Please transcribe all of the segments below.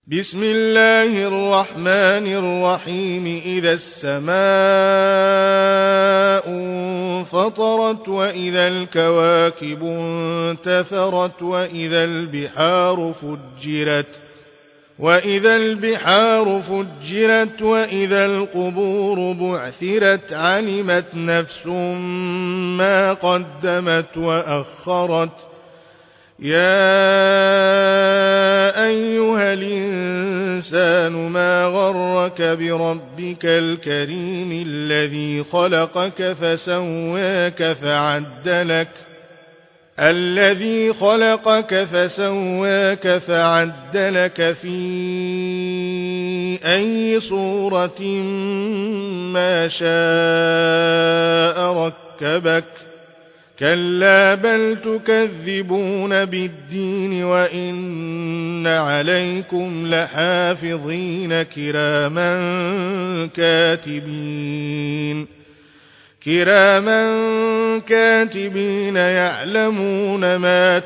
بسم الله الرحمن الرحيم. إذا السماء انفطرت وإذا الكواكب انتثرت وإذا البحار فجرت وإذا القبور بعثرت علمت نفس ما قدمت وأخرت. يا أيها الإنسان ما غرك بربك الكريم الذي خلقك فسواك فعدلك في أي صورة ما شاء ركبك. كلا بل تكذبون بالدين وإن عليكم لحافظين كراما كاتبين يعلمون ما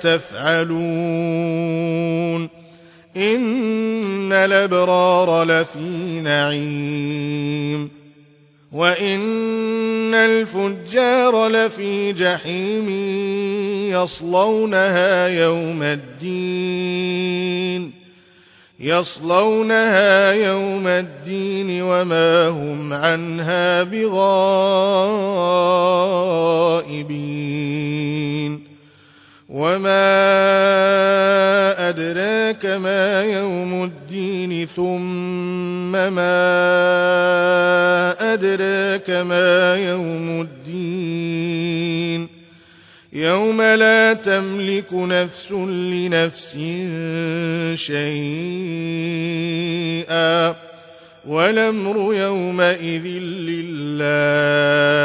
تفعلون. إن الأبرار لفي نعيم وإن الفجار لفي جحيم يصلونها يوم الدين وما هم عنها بغائبين. وما أدراك ما يوم الدين ثم ما أدراك ما يوم الدين. يوم لا تملك نفس لنفس شيئا والأمر يومئذ لله.